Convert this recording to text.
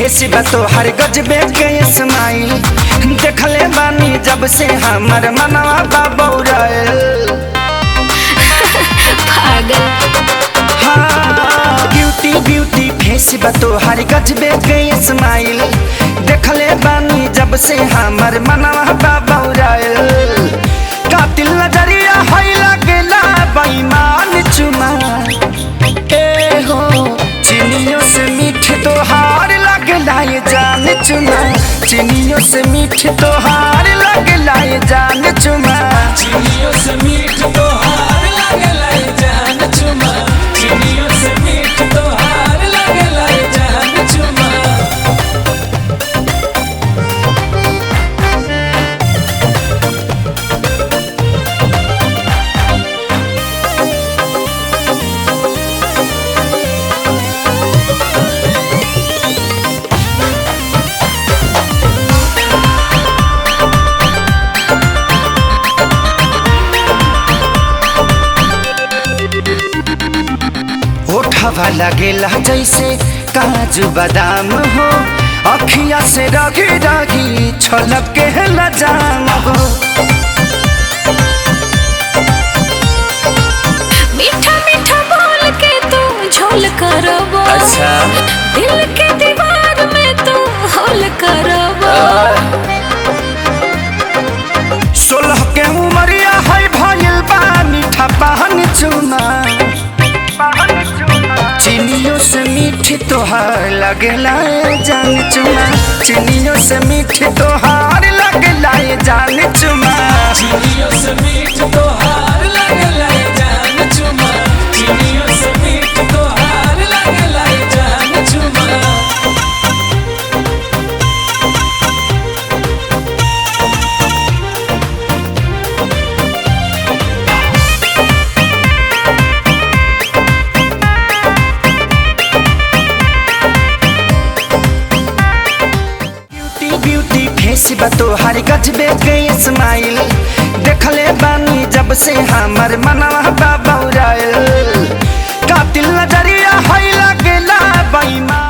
Face बा तोहर गजबे के स्माइल, देखले बानी जब से हमर मनवा बा बौराइल। पागल। हाँ, ब्यूटी ब्यूटी फेस बा तोहर गजबे के स्माइल, देखले बानी जब से हमर मनवा बा बौराइल। कातिल नजरिया है लगेला बेईमान चुमा, ए हो चिनियों से मीठ तोहार लगेला ये जान चुमा, चिनियों से मीठ तोहार लगेला ये जान चुमा, चिनियों से मीठ तोहार लगेला ये जान चुमा, चिनियों से मीठ तोहार लगेला ये जान चुमा। होठवा लगेला जैसे काजू बादाम हो, अखिया से रगी रगी छलक के लजाम हो। मीठा मीठा बोल के तू झोल करबो, अच्छा। दिल के दीवार में तू होल करबो। 16 के उमरिया है भइल बा मीठा पान चुमा, चिनियों से मीठी तोहार लगेला ये जान चुमा, चिनियों से मीठी तोहार लगेला ये जान चुमा, चिनियों से मीठ तोहार लगेला ये जान चुमा, चिनियों से मीठ तोहार लगेला ये जान चुमा। ब्यूटी फेस बा तोहर गजबे के स्माइल, देखले बानी जब से हमर मनवा बा बौराइल। कातिल नजरिया है लगेला बेईमान।